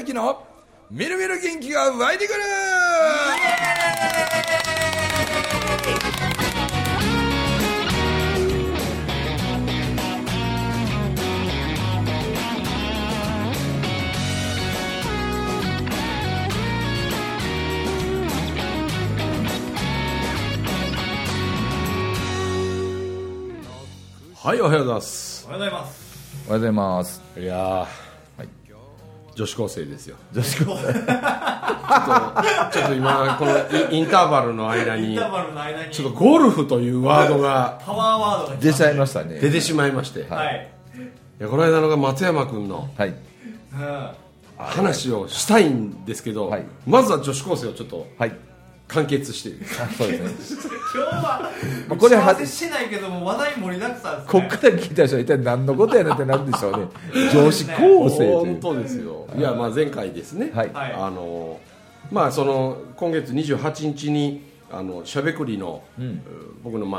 之のみるみる元気が湧いてくる。はい、おはようございます。 おはようございます。 おはようございます。 いやー、はい、女子高生ですよ。 女子高生ちょっと今このインターバルの間にちょっとゴルフというワードがパワーワードが出ちゃいましたね。 出てしまいまして、 はい、 いやこの間のが松山君のはい、 話をしたいんですけど、 はい、 まずは女子高生をちょっとはい完結して、 そうですね。 今日はこれ打ち合わせしてないけども話題盛りだくさんですね。 こっから聞いた人は一体何のことやねんってなんでしょうね。女子高生という。 本当ですよ。いや、まあ前回ですね、 はい、 まあその今月28日にしゃべくりの、僕の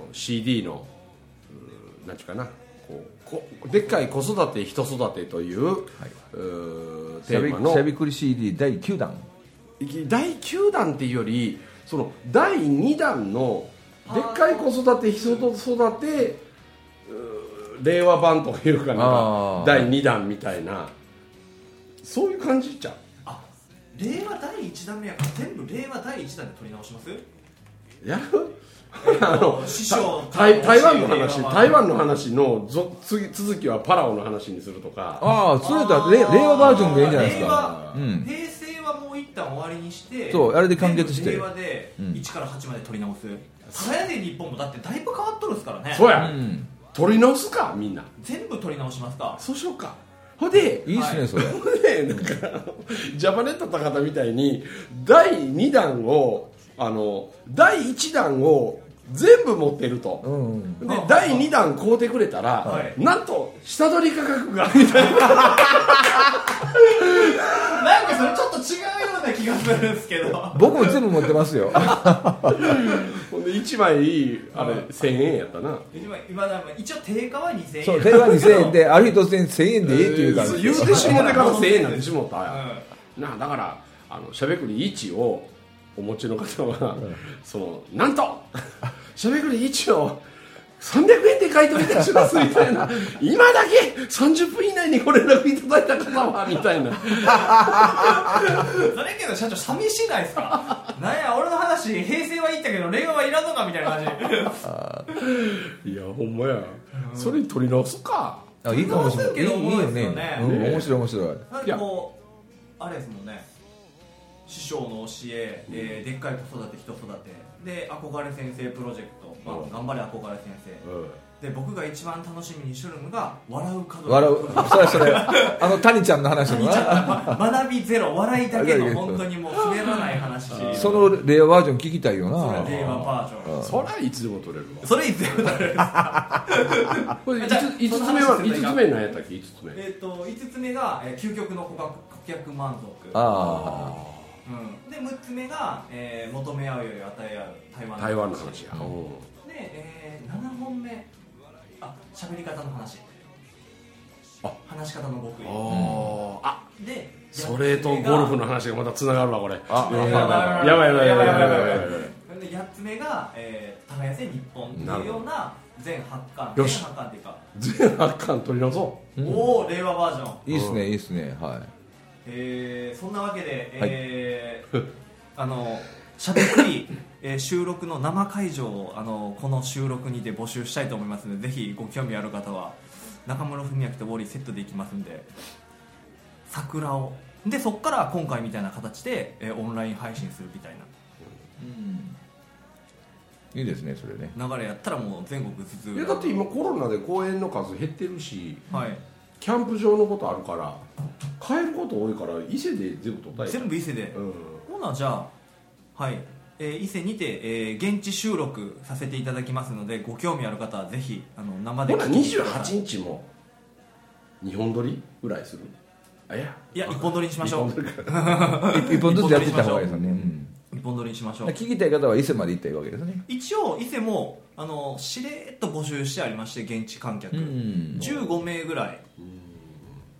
CD のなんていうかな、でっかい子育て人育てという、テーマのしゃべくり CD 第9弾。 第9弾っていうよりその第2弾のでっかい子育て人育て令和版というかな、第2弾みたいな、そういう感じじゃん。 令和第1弾目やから全部令和第1弾で取り直します？ やる？ 師匠台湾の話の続きはパラオの話にするとか。 それだったら令和バージョンでいいんじゃないですか。 平成はもう一旦終わりにして、 そうあれで完結して令和で1から8まで取り直す。ただやで日本もだってだいぶ変わっとるっすからね。 そうや、取り直すか、みんな全部取り直しますか。 そうしようか。ほんでいいっすね、それ。 ほんでなんかジャパネット高田みたいに第2弾を第1弾を全部持ってると、で第2弾買うてくれたら、なんと下取り価格がみたいななんかそれちょっと違うような気がするんですけど僕も全部持ってますよ。 ほんで1枚あれ1000円やったな。 一応定価は2000円。 そう、定価は2000円である日突然1000円でいいっていう感じ。 言うてしもてから1000円なんてしもったや、だからしゃべくり1をお持ちの方は、なんとしゃべくり1を300円で買い取りいたしますみたいな今だけ30分以内にご連絡いただいた方はみたいなそれけど社長寂しないですか？なんや俺の話平成は言ったけど令和はいらんのかみたいな感じ。 いやほんまや、それ取り直すか。 いいかもしれない。いいよね。面白い面白い。 なんかこうあれですもんね、師匠の教え、でっかい子育て人育てで憧れ先生プロジェクト、頑張れ憧れ先生、で僕が一番楽しみにしてるのが笑う門それ谷ちゃんの話の学びゼロ笑いだけの本当にもう滑らない話シリーズ。 その令和バージョン聞きたいよな。 それは令和バージョン。 それはいつでも取れるわ。 それいつでも取れる。 これ5つ目は5つ目何やったっけ？5つ目 5つ目が究極の顧客満足。で6つ目が、求め合うより与え合う台湾の話や。 で、7本目喋り方の話、話し方の極意で、 それとゴルフの話がまたつながるわこれ。やばいで8つ目が耕せ日本っていうような全8巻っていうか全8巻取り直そう。 おお令和バージョン。 いいっすねいいっすね。はい。 そんなわけで、しゃべくり、収録の生会場をこの収録にて募集したいと思いますので、ぜひご興味ある方は中村文明とウォーリーセットでいきますんで、桜をでそっから今回みたいな形で、オンライン配信するみたいな、 いいですねそれね。 流れやったらもう全国津々。 だって今コロナで公演の数減ってるし、 はいキャンプ場のことあるから帰ること多いから伊勢で全部撮ったり。 全部伊勢で、ほなじゃあはい、伊勢にて、現地収録させていただきますので、ご興味ある方はぜひ生でほな28日も2本撮りぐらいする。 いや1本撮りにしましょう。 1本ずつやっていった方がいいですよね。 1本撮りにしましょう。 聞きたい方は伊勢まで行ったらいいわけですね。 一応伊勢もしれっと募集してありまして、現地観客15名ぐらい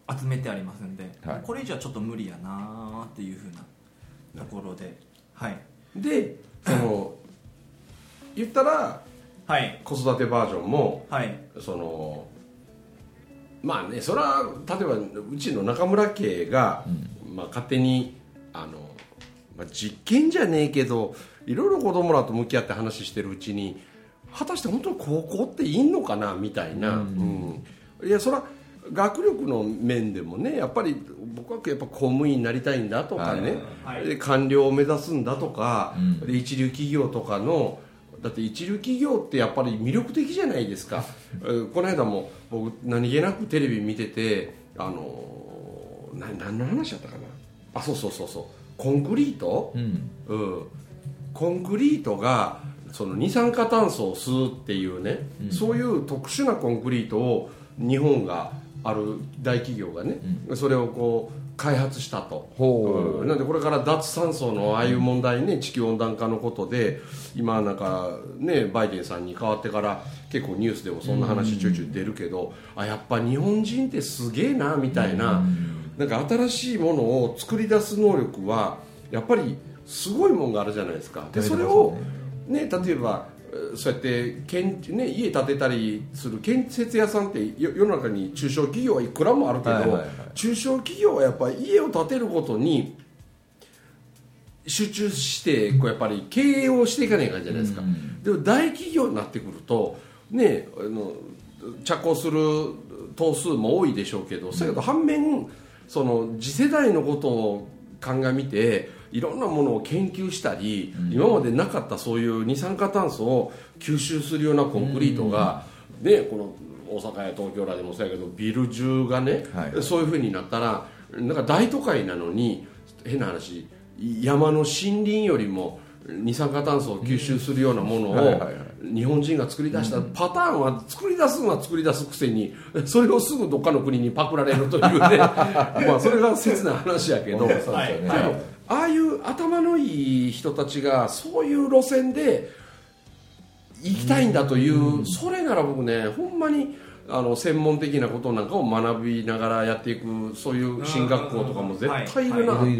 集めてありますんで、 はいこれ以上はちょっと無理やなっていうふうなところで、はいでその言ったらはい子育てバージョンもはいそのまあねそれは例えばうちの中村家が、まあ、勝手にまあ、実験じゃねえけどいろいろ子供らと向き合って話してるうちに果たして本当に高校っていいのかなみたいな、いやそれは学力の面でもねやっぱり僕はやっぱ公務員になりたいんだとかね、 はいで官僚を目指すんだとか、 うんで一流企業とかのだって一流企業ってやっぱり魅力的じゃないですかこの間も僕何気なくテレビ見てて何の話だったかなあそうコンクリート、コンクリートがその二酸化炭素を吸うっていうね、そういう特殊なコンクリートを日本がある大企業がね、それをこう開発したと、なんでこれから脱炭素のああいう問題ね、地球温暖化のことで今なんかねバイデンさんに変わってから結構ニュースでもそんな話ちょいちょい出るけど、やっぱ日本人ってすげえなみたいな、なんか新しいものを作り出す能力はやっぱりすごいもんがあるじゃないですか。でそれをね例えばそうやって家建てたりする建設屋さんって世の中に中小企業はいくらもあるけど、中小企業はやっぱり家を建てることに集中してこうやっぱり経営をしていかないかんじゃないですか、でも大企業になってくるとね着工する頭数も多いでしょうけど、それと反面その次世代のことを鑑みていろんなものを研究したり、今までなかったそういう二酸化炭素を吸収するようなコンクリートが、ね、この大阪や東京らでもそうやけどビル中がね、そういう風になったらなんか大都会なのに変な話山の森林よりも二酸化炭素を吸収するようなものを日本人が作り出したパターンは作り出すのは作り出すくせにそれをすぐどっかの国にパクられるというねまあそれが切な話やけど、ああいう頭のいい人たちがそういう路線で行きたいんだという、それなら僕ねほんまに専門的なことなんかを学びながらやっていくそういう進学校とかも絶対いるなって、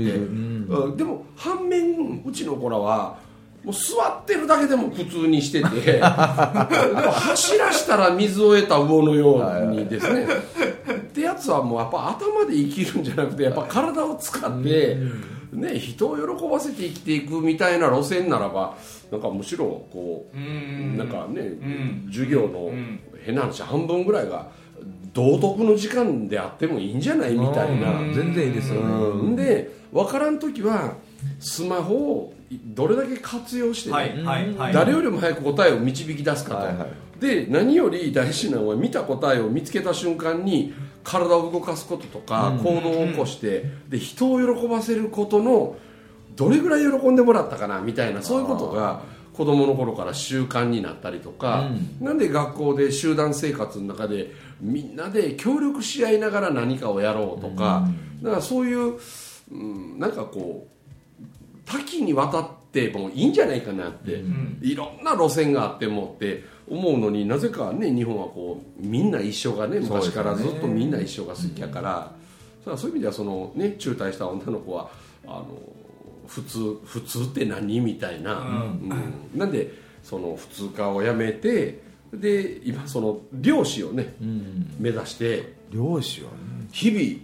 でも反面うちの子らはもう座ってるだけでも苦痛にしててでも走らしたら水を得た魚のようにですねってやつはもうやっぱ頭で生きるんじゃなくてやっぱ体を使ってね、人を喜ばせて生きていくみたいな路線ならばなんかむしろこうなんかね授業の変な話半分ぐらいが道徳の時間であってもいいんじゃないみたいな、 全然いいですよね。 で分からん時はスマホをどれだけ活用してね、誰よりも早く答えを導き出すかと、で何より大事なのは見た答えを見つけた瞬間に体を動かすこととか行動を起こして、で人を喜ばせることのどれぐらい喜んでもらったかなみたいな、そういうことが子供の頃から習慣になったりとか、なんで学校で集団生活の中でみんなで協力し合いながら何かをやろうとか、だからそういう、なんかこう多岐にわたってもいいんじゃないかなって、いろんな路線があってもって思うのに、なぜかね日本はこうみんな一緒がね昔からずっとみんな一緒が好きやから、そういう意味ではそのね中退した女の子は普通って何みたいな、なんでその普通科をやめてで今その漁師をね、目指して漁師はね日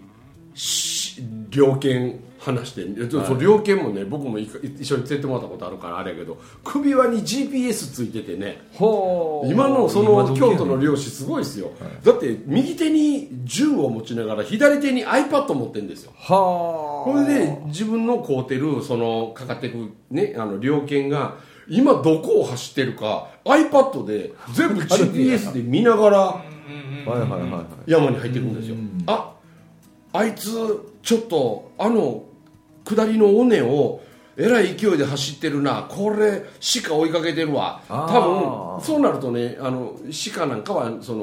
々猟犬話して、その猟犬もね僕も一緒に連れてもらったことあるからあれやけど、首輪に GPS ついててね、今のその京都の漁師すごいですよ、だって右手に銃を持ちながら左手に iPad 持ってるんですよ。これで自分の飼うてるそのかかってくね猟犬が今どこを走ってるか iPad で全部 GPS で見ながら山に入ってくるんですよ。あいつちょっと下りの尾根をえらい勢いで走ってるな、これ鹿追いかけてるわ、多分そうなるとね鹿なんかはその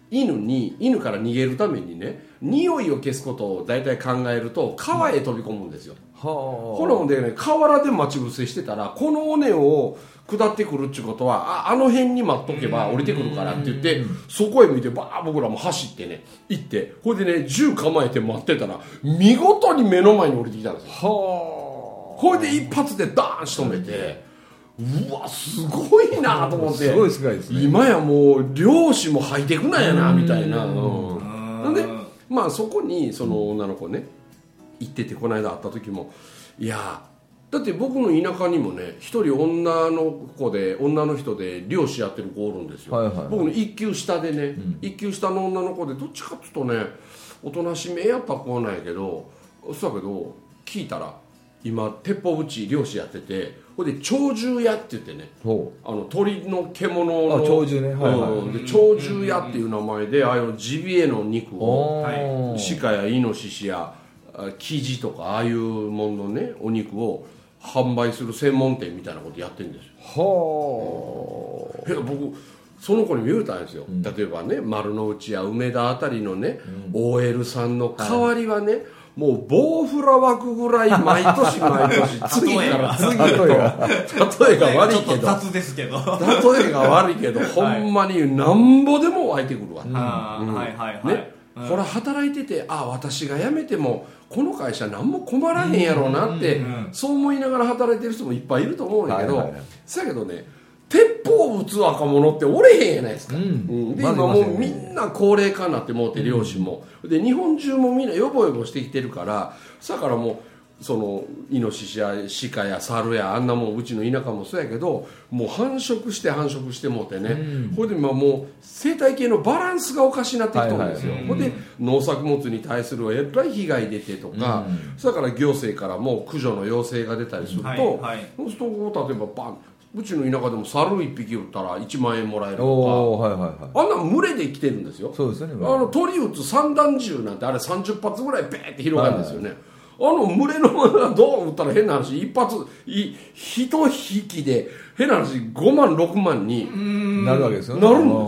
犬から逃げるためにね匂いを消すことを大体考えると川へ飛び込むんですよ、このでね河原で待ち伏せしてたらこの尾根を下ってくるっちゅうことはあの辺に待っとけば降りてくるからって言ってそこへ向いてバー僕らも走ってね行ってこれでね銃構えて待ってたら見事に目の前に降りてきたんですよ。これで一発でダーン仕留めてうわすごいなと思ってすごい世界ですね。 今やもう漁師もハイテクなんやなみたいな。なんでまあそこにその女の子ね行っててこの間会った時もいやだって僕の田舎にもね一人女の人で漁師やってる子おるんですよ、はいはいはい、僕の一級下でね、一級下の女の子でどっちかっていうとねおとなしめやった子なんやけどそうだけど聞いたら今鉄砲撃ち漁師やっててこれで鳥獣屋って言ってね鳥の獣の鳥獣ね、はいはい、 で鳥獣屋っていう名前でああいうジビエの肉を鹿やイノシシやキジとかああいうもののねお肉を販売する専門店みたいなことやってるんですよ。はあ。僕その子に言うたんですよ、例えばね丸の内や梅田あたりのね、OL さんの代わりはね、もう棒フラ枠ぐらい毎年毎年次から次へと例えが悪いけど雑ですけど例えが悪いけどほんまになんぼでも湧いてくるわ、 はいはいはい、 これ働いてて私が辞めてもこの会社何も困らへんやろうなって、そう思いながら働いてる人もいっぱいいると思うんだけど、そやけどね鉄砲を撃つ若者っておれへんやないですか、で今もうみんな高齢化になってもうて漁師も、で日本中もみんなヨボヨボしてきてるからだからもうそのイノシシや鹿や猿やあんなもんうちの田舎もそうやけどもう繁殖してもうてね、これで今もう生態系のバランスがおかしになってきたんですよ、これで農作物に対するえらい被害出てとか、だから行政からも駆除の要請が出たりすると、そうすると例えばバンうちの田舎でも猿1匹撃ったら1万円もらえるとか、あんな群れで来てるんですよ。 そうですね、 鳥撃つ散弾銃なんてあれ30発ぐらいベーって広がるんですよね、群れのものがどう撃ったら変な話一一匹で変な話5万6万になるわけですよね。 なるん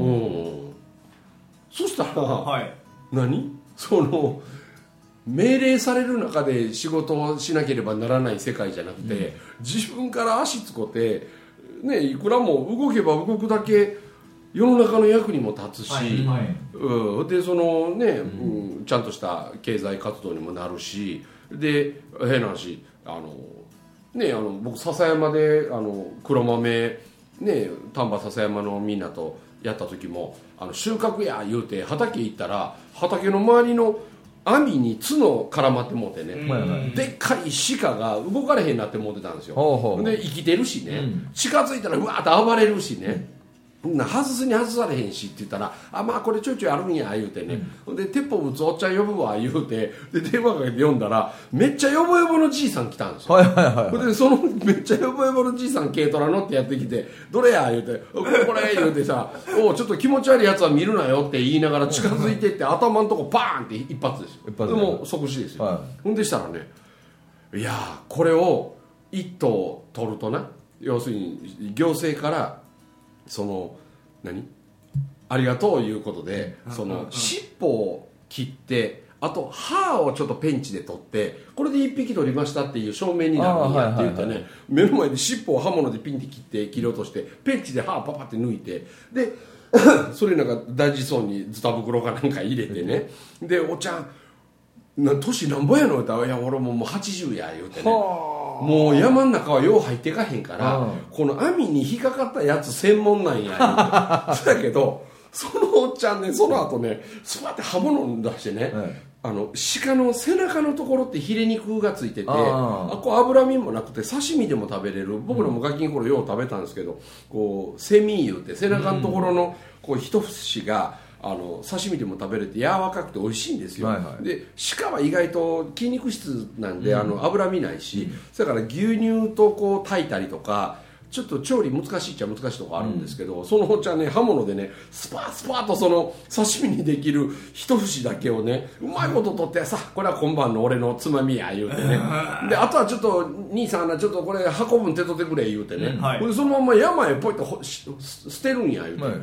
ですよ、そしたら、その命令される中で仕事をしなければならない世界じゃなくて、自分から足つこて、ね、いくらも動けば動くだけ世の中の役にも立つし、でそのね、ちゃんとした経済活動にもなるし、で変な話僕笹山で黒豆ね丹波笹山のみんなとやった時も収穫や言うて畑行ったら畑の周りの網に角絡まってもうてね、でっかい鹿が動かれへんなって思ってたんですよ。で生きてるしね、近づいたらうわーっと暴れるしね、外すに外されへんしって言ったらまあこれちょいちょいあるんや言うてね、で鉄砲撃つおっちゃん呼ぶわ言うてで電話かけて呼んだらめっちゃヨボヨボのじいさん来たんですよ。でそのめっちゃヨボヨボのじいさん軽トラ乗ってやってきてどれや言うてこれ言うてさちょっと気持ち悪いやつは見るなよって言いながら近づいてって頭のとこバーンって一発ですよ。でもう即死ですよ、ほんでしたらね、いやこれを一頭取るとな、要するに行政からそのありがとういうことで、その尻尾を切ってあと歯をちょっとペンチで取ってこれで1匹取りましたっていう証明になるんやって言ってね、目の前で尻尾を刃物でピンって切り落としてペンチで歯をパパって抜いて、でそれなんか大事そうにズタ袋かなんか入れてね、でおっちゃん年なんぼやのって言ったら、いや俺もう80や言うてね、もう山の中はよう入っていかへんから、この網に引っかかったやつ専門なんやそうやけどそのおっちゃんねその後ねそうやって刃物出してね、鹿の背中のところってヒレ肉がついててこう脂身もなくて刺身でも食べれる、僕らもガキの頃よう食べたんですけど、こうセミ言うて背中のところのこう一節が刺身でも食べれて柔らかくて美味しいんですよ、で鹿は意外と筋肉質なんで、脂身ないし、だから牛乳とこう炊いたりとかちょっと調理難しいっちゃ難しいとこあるんですけど、そのおっちゃんね刃物でねスパーとその刺身にできる一節だけをねうまいこと取ってさ、これは今晩の俺のつまみや言うてねであとはちょっと兄さんちょっとこれ運ぶん手取ってくれ言うてね、でそのまま山へポイッと捨てるんや言うて、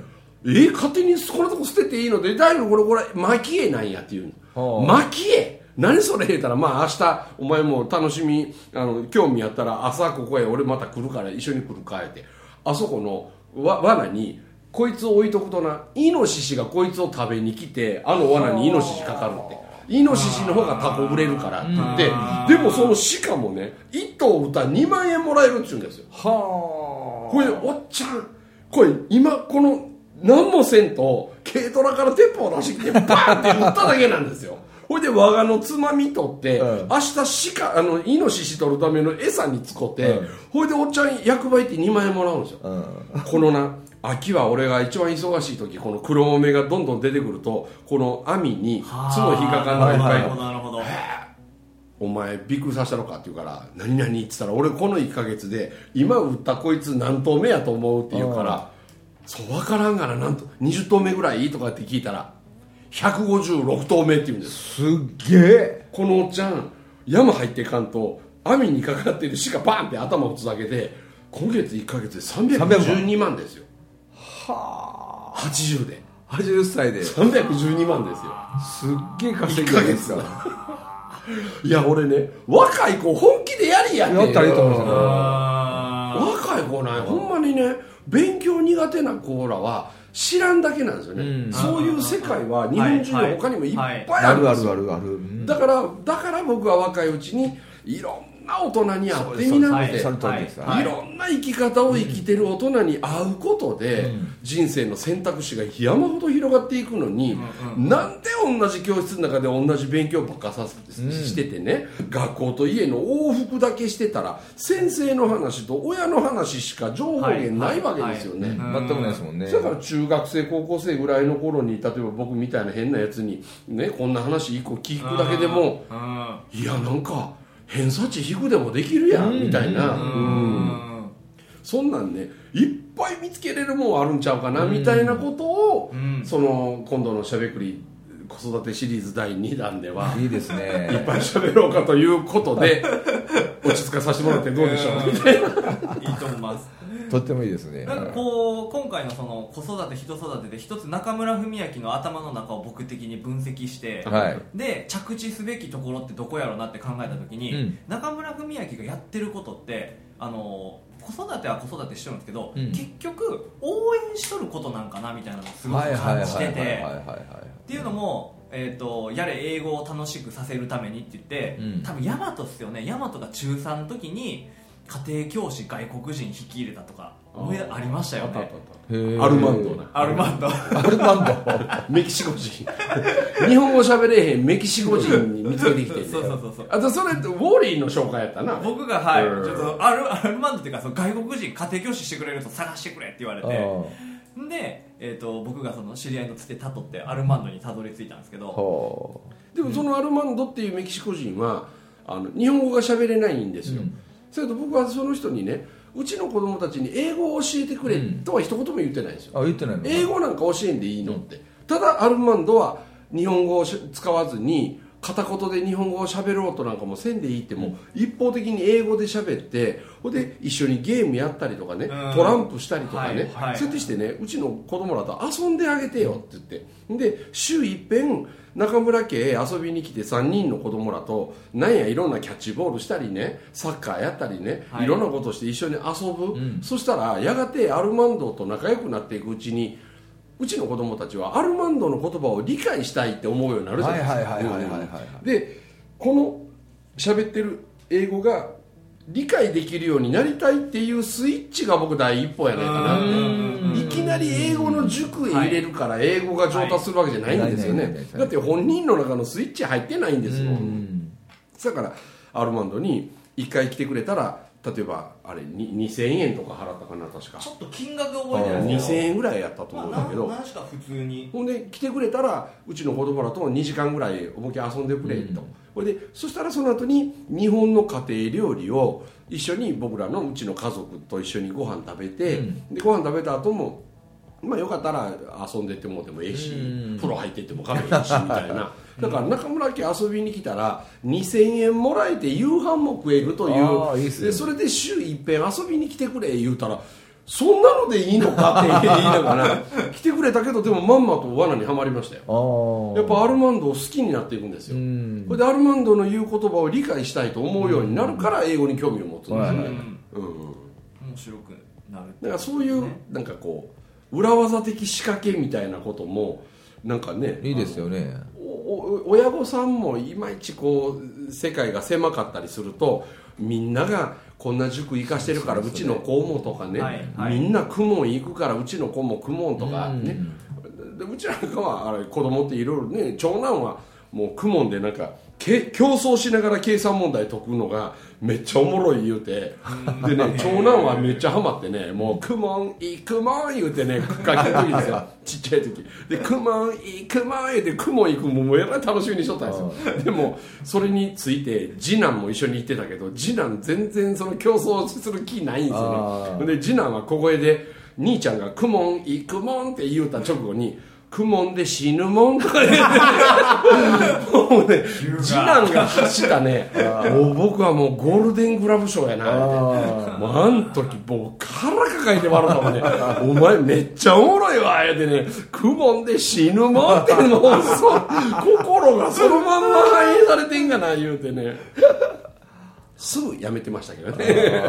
勝手にこのとこ捨てていいので、だいぶこれ蒔絵なんやっていうの。蒔絵何それ言うたら、まあ明日お前も楽しみ興味あったら朝ここへ俺また来るから一緒に来るかって、あそこの罠にこいつを置いとくとな、イノシシがこいつを食べに来てあの罠にイノシシかかるって、イノシシの方がタコ売れるからって言って、でもその鹿もね1頭売ったら2万円もらえるって言うんですよ。はあ。これおっちゃんこれ今この何もせんと軽トラから鉄砲出してきてバーンって撃っただけなんですよ。ほいで我がのつまみ取って、明日イノシシ取るための餌に使って、ほいでおっちゃん役場行って2万円もらうんですよ。このな秋は俺が一番忙しい時、この黒豆がどんどん出てくるとこの網に角引っかかんのいっぱい、 なるほど。 お前びっくりさせたのかって言うから何々って言ったら、俺この1ヶ月で今売ったこいつ何頭目やと思うって言うから、そう分からんがな、なんと20頭目ぐらいとかって聞いたら156頭目って言うんです。 すっげえ。 このおっちゃん山入っていかんと網にかかってる鹿バーンって頭打つだけで今月1ヶ月で312万ですよ。はあ。80で 80歳で 312万ですよ。 すっげえ稼ぎですか。 いや俺ね、若い子本気でやりやってやったらいいと思うんですよ。 若い子ね、ほんまにね勉強苦手な子らは知らんだけなんですよね、そういう世界は日本中の他にもいっぱいあるんですよ。だから僕は若いうちにいろんな大人に会ってみなって、いろんな生き方を生きてる大人に会うことで、人生の選択肢が山ほど広がっていくのに、なんで同じ教室の中で同じ勉強ばっかしててね、学校と家の往復だけしてたら先生の話と親の話しか情報源ないわけですよね。 全くないですもんね。 だから中学生高校生ぐらいの頃に例えば僕みたいな変なやつにねこんな話一個聞くだけでも、いやなんか偏差値低くでもできるやんみたいな、そんなんねいっぱい見つけれるもんあるんちゃうかなみたいなことを、その今度のしゃべくり子育てシリーズ第2弾ではいいですね、 いっぱいしゃべろうかということで落ち着かさせてもらってどうでしょうみたいな。 いいと思います。 とってもいいですね。 なんかこう今回のその子育て人育てで一つ中村文明の頭の中を僕的に分析して、で着地すべきところってどこやろうなって考えた時に、中村文明がやってることって子育ては子育てしてるんですけど、結局応援しとることなんかなみたいなのをすごく感じてて、っていうのもやれ英語を楽しくさせるためにって言って、多分ヤマトっすよね。ヤマトが中3の時に家庭教師外国人引き入れたとかありましたよね。 アルマンドメキシコ人日本語喋れへんメキシコ人に見つけてきてね。そうあとそれってウォーリーの紹介やったな。 僕がちょっとアルマンドっていうかその外国人家庭教師してくれる人探してくれって言われて、で、僕がその知り合いのつてたどってアルマンドにたどり着いたんですけど、 でもそのアルマンドっていうメキシコ人は日本語が喋れないんですよ。それと僕はその人にね、うちの子供たちに英語を教えてくれとは一言も言ってないんですよ。 言ってないの？ 英語なんか教えんでいいのって、ただアルマンドは日本語を使わずに片言で日本語を喋ろうとなんかもせんでいいって、もう一方的に英語で喋って、ほんで一緒にゲームやったりとかね、トランプしたりとかね、そうやってしてね、うちの子供らと遊んであげてよって言って、で週一遍中村家へ遊びに来て3人の子供らとなんやいろんなキャッチボールしたりね、サッカーやったりね、いろんなことして一緒に遊ぶ、そしたらやがてアルマンドと仲良くなっていくうちに、うちの子供たちはアルマンドの言葉を理解したいって思うようになるじゃないですか。でこの喋ってる英語が理解できるようになりたいっていうスイッチが僕第一歩やないかなって。いきなり英語の塾へ入れるから英語が上達するわけじゃないんですよね。だって本人の中のスイッチ入ってないんですよ。だからアルマンドに1回来てくれたら、例えばあれ2000円とか払ったかな、確かちょっと金額覚えてないですけど2000円ぐらいやったと思うんだけど、 何しか普通にほんで来てくれたらうちの子供らと2時間ぐらい思いっきり遊んでくれと、そしたらその後に日本の家庭料理を一緒に僕らのうちの家族と一緒にご飯食べて、でご飯食べた後もまあよかったら遊んでってもでもええし、風呂入ってっても構えへんしみたいな。だから中村家遊びに来たら2000円もらえて夕飯も食えるという、でそれで週一遍遊びに来てくれ言うたらそんなのでいいのかって言いながら来てくれたけど、でもまんまと罠にはまりましたよ。やっぱアルマンドを好きになっていくんですよ。それでアルマンドの言う言葉を理解したいと思うようになるから英語に興味を持つんですよね。 面白くなる。 だからそういうなんかこう裏技的仕掛けみたいなこともなんかね、 いいですよね。 親御さんもいまいちこう世界が狭かったりすると、みんながこんな塾行かしてるからうちの子もとかね、みんな公文行くからうちの子も公文とかね、でうちなんかはあれ子供っていろいろね、長男はもう公文でなんか競争しながら計算問題解くのがめっちゃおもろい言うて、でね、長男はめっちゃハマってね、もう公文いい公文言うてね、書きた時ですよ、ちっちゃい時で公文いい公文言うて公文行くもうえらい楽しみにしとったんですよ。でもそれについて次男も一緒に行ってたけど、次男全然その競争する気ないんですよね。で次男は小声で兄ちゃんが公文いい公文って言うた直後に公文で死ぬもんとか言ってもうね、次男が走ったね、もう僕はもうゴールデングラブ賞やなって、あん時もう腹抱えて笑ったもんねお前めっちゃおもろいわ言うてね、公文で死ぬもんってもう心がそのまんま反映されてんかな言うてね、すぐやめてましたけどね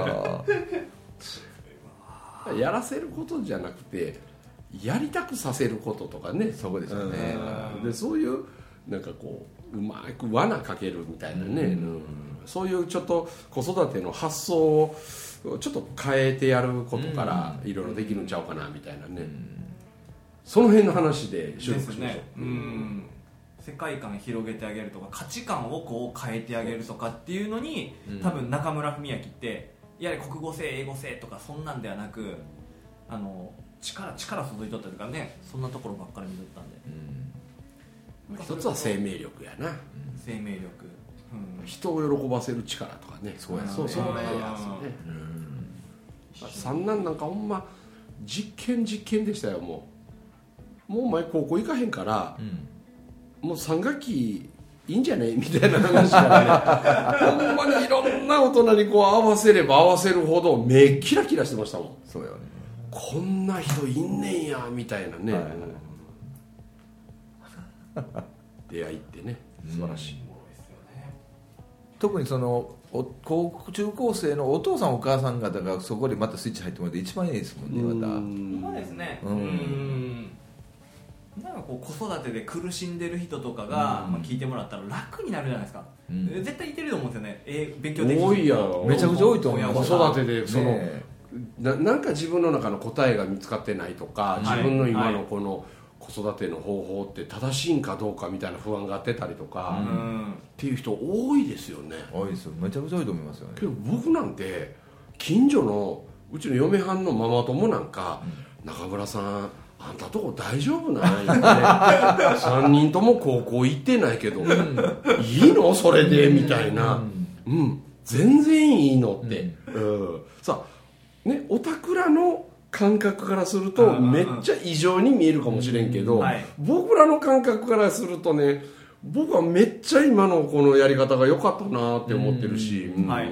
やらせることじゃなくてやりたくさせることとかね、 そこですよね。 でそういうなんかこううまく罠かけるみたいなね、そういうちょっと子育ての発想をちょっと変えてやることからいろいろできるんちゃうかなみたいなね、その辺の話で収録しましょう。 世界観広げてあげるとか価値観をこう変えてあげるとかっていうのに、多分中村文明っていや国語せ英語せとかそんなんではなく、力注いとったというかね、そんなところばっかり見とったんで、 一つは生命力やな、 生命力、 人を喜ばせる力とかね、そうやそうそうなんやつね。三男なんかほんま実験でしたよ。もうお前高校行かへんから、もう3学期いいんじゃねみたいな話からねほんまにいろんな大人にこう合わせれば合わせるほど目キラキラしてましたもん。 そうよね、 こんな人いんねんやみたいなね、出会いってね素晴らしい、 特にその中高生のお父さんお母さん方がそこでまたスイッチ入ってもらって一番いいですもんね。またそうですね。なんかこう子育てで苦しんでる人とかが、聞いてもらったら楽になるじゃないですか。絶対いてると思うんですよね。勉強できる多いやろ、 めちゃくちゃ多いと思います。 子育てでその、なんか自分の中の答えが見つかってないとか、自分の今のこの子育ての方法って正しいんかどうかみたいな不安が出たりとか、っていう人多いですよね。 多いですよ、めちゃくちゃ多いと思いますよね。 けど僕なんて近所のうちの嫁はんのママ友なんか、中村さんあんたとこ大丈夫なんやね3人とも高校行ってないけど、いいのそれでみたいな、全然いいのって、さあね、おたくらの感覚からするとめっちゃ異常に見えるかもしれんけど、僕らの感覚からするとね、僕はめっちゃ今のこのやり方が良かったなって思ってるし、なんか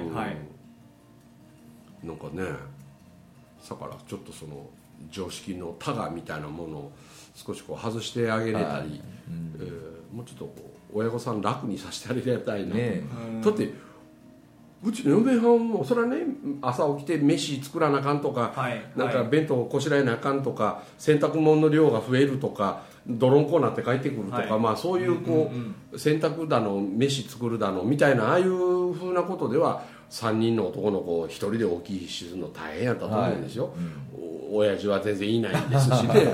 ね、だからちょっとその常識のタガみたいなものを少しこう外してあげれたり、もうちょっとこう親御さん楽にさせてあげたいなと、だってうちの嫁はんもそれはね、朝起きて飯作らなあかんとか、なんか弁当こしらえなあかんとか、洗濯物の量が増えるとか、泥んこになって帰ってくるとか、まあそういうこう洗濯だの飯作るだのみたいな、ああいうふうなことでは3人の男の子を1人で大きいしするの大変やったと思うんですよ、親父は全然いないですしね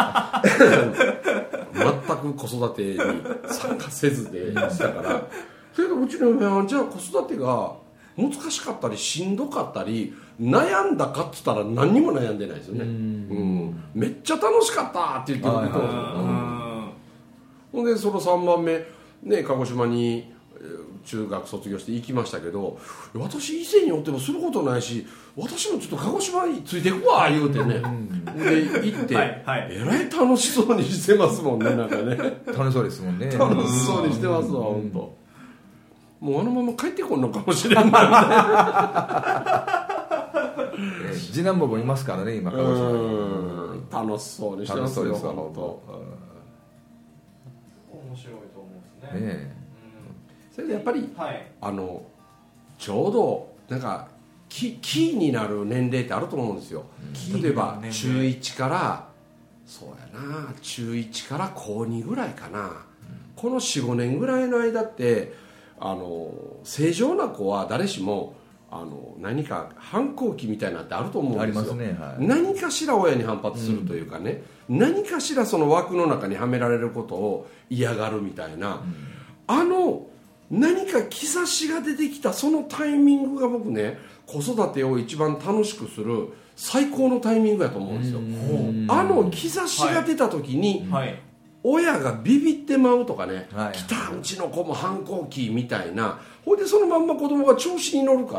全く子育てに参加せずでしたから。けどうちの嫁はんじゃあ子育てが難しかったりしんどかったり悩んだかっつったら何にも悩んでないですよね。めっちゃ楽しかったって言ってることですよ。ほんでその3番目ね、鹿児島に中学卒業して行きましたけど、私以前におってもすることないし、私もちょっと鹿児島についていくわ言うてねで行って、えらい楽しそうにしてますもんね。なんかね楽しそうですもんね。 楽しそうにしてますわ、本当。もうあのまま帰ってこんのかもしれんないみたいな次男坊もいますからね今から楽しそうにしてますよ。 面白いと思うんですね。 それでやっぱり、 はい、 ちょうどなんかキーになる年齢ってあると思うんですよ。例えば中1からそうやな中1から高2ぐらいかな、この 4,5 年ぐらいの間って正常な子は誰しも何か反抗期みたいなのってあると思うんですよ。 ありますね、はい、 何かしら親に反発するというかね、何かしらその枠の中にはめられることを嫌がるみたいな、何か兆しが出てきたそのタイミングが僕ね子育てを一番楽しくする最高のタイミングやと思うんですよ。兆しが出た時に、はい、親がビビってまうとかね、はい、来たうちの子も反抗期みたいな、ほいでそのまんま子供が調子に乗るから、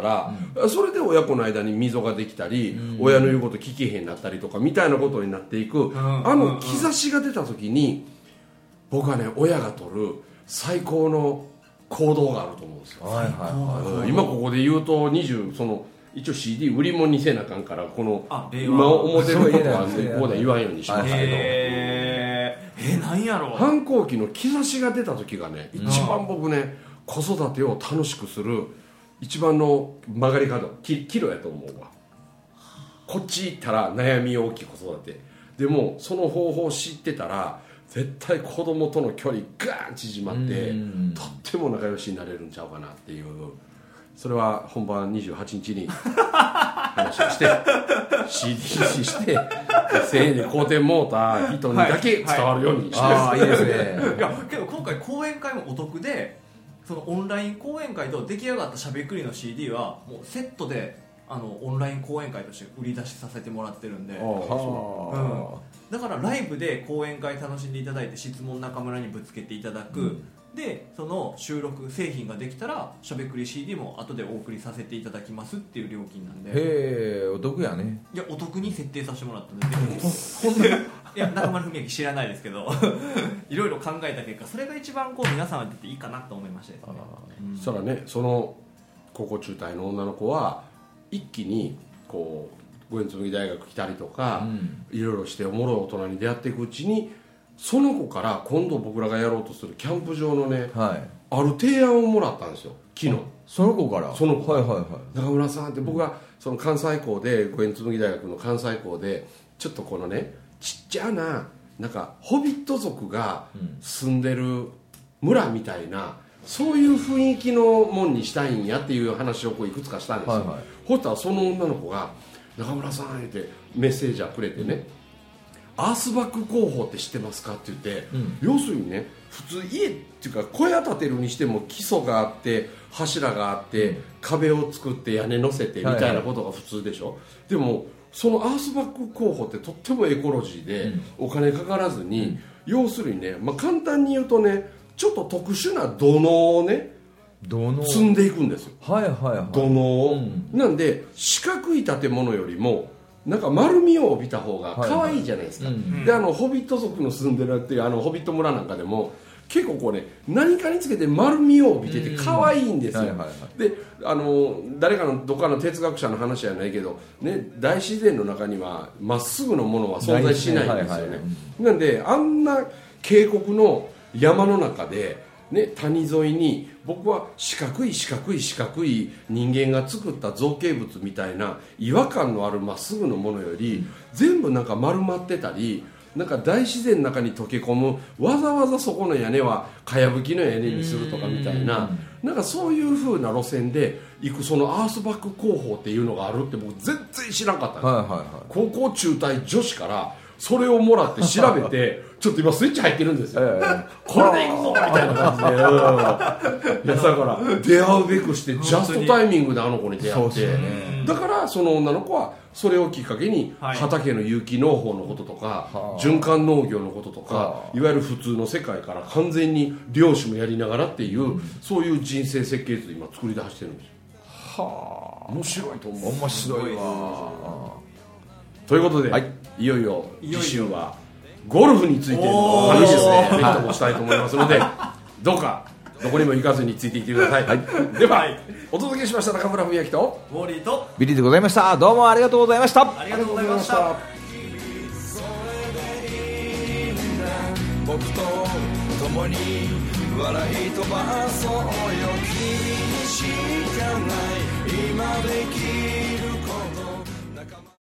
それで親子の間に溝ができたり、親の言うこと聞けへんなったりとかみたいなことになっていく、兆しが出た時に僕はね親が取る最高の行動があると思うんですよ。はいはいはい、今ここで言うと一応 CD 売り物にせなあかんからこの今思ってることはここで言わんようにしますけど、 何やろう、 反抗期の兆しが出た時がね一番僕ね子育てを楽しくする一番の曲がり角岐路やと思うわ。こっち行ったら悩み大きい子育てでもその方法を知ってたら絶対子供との距離ガーン縮まってとっても仲良しになれるんちゃうかなっていう、それは本番28日に話をして CD にして1000円で買うてもうた人にだけ伝わるようにしてます。 いいですね。 いやけど今回講演会もお得で、そのオンライン講演会と出来上がったしゃべくりの CD はもうセットでオンライン講演会として売り出しさせてもらってるんで、だからライブで講演会楽しんでいただいて質問中村にぶつけていただく、でその収録製品ができたらしゃべくり CD も後でお送りさせていただきますっていう料金なんで、 へえお得やね。 いやお得に設定させてもらったんでいや中村文明知らないですけどいろいろ考えた結果それが一番皆さんが出ていいかなと思いましたですね。 そしたらねその高校中退の女の子は一気にこう五円紬大学来たりとか、いろいろしておもろい大人に出会っていくうちにその子から今度僕らがやろうとするキャンプ場のね、ある提案をもらったんですよ昨日。 その子からその子、中村さんって僕がその関西校で五円紬大学の関西校でちょっとこのねちっちゃななんかホビット族が住んでる村みたいな、そういう雰囲気のもんにしたいんやっていう話をこういくつかしたんですよ。ほしたらその女の子が中村さんってメッセージをくれてね、アースバック工法って知ってますかって言って、要するにね普通家っていうか小屋建てるにしても基礎があって柱があって、壁を作って屋根乗せてみたいなことが普通でしょ。でもそのアースバック工法ってとってもエコロジーで、お金かからずに、要するにね、簡単に言うとねちょっと特殊な土のをね積んでいくんですよ。土のを、なんで四角い建物よりもなんか丸みを帯びた方が可愛いじゃないですか。でホビット族の住んでるっていうホビット村なんかでも結構こうね何かにつけて丸みを帯びてて可愛いんですよ。で誰かのどっかの哲学者の話じゃないけど、ね、大自然の中にはまっすぐのものは存在しないんですよね。なんであんな渓谷の山の中で、ね、谷沿いに僕は四角い人間が作った造形物みたいな違和感のあるまっすぐのものより、全部なんか丸まってたりなんか大自然の中に溶け込む、わざわざそこの屋根はかやぶきの屋根にするとかみたいな、なんかそういう風な路線で行くそのアースバック工法っていうのがあるって僕全然知らなかったんですよ。高校中退女子からそれをもらって調べてちょっと今スイッチ入ってるんですよ、これでいくぞみたいな感じでいやだから出会うべくしてジャストタイミングであの子に出会って、だからその女の子はそれをきっかけに畑の有機農法のこととか、循環農業のこととか、いわゆる普通の世界から完全に漁師もやりながらっていう、そういう人生設計図を今作り出してるんですよ。面白いと思う。 面白いわ。 ということで、いよいよ次週はゴルフについての話ですね、ぜひともしたいと思いますのでどうかどこにも行かずについてきてください、では、お届けしました中村文明とウォーリーとビリーでございました。どうもありがとうございました。 ありがとうございました。 僕と共に笑い飛ばそうよ。君にしかない今できる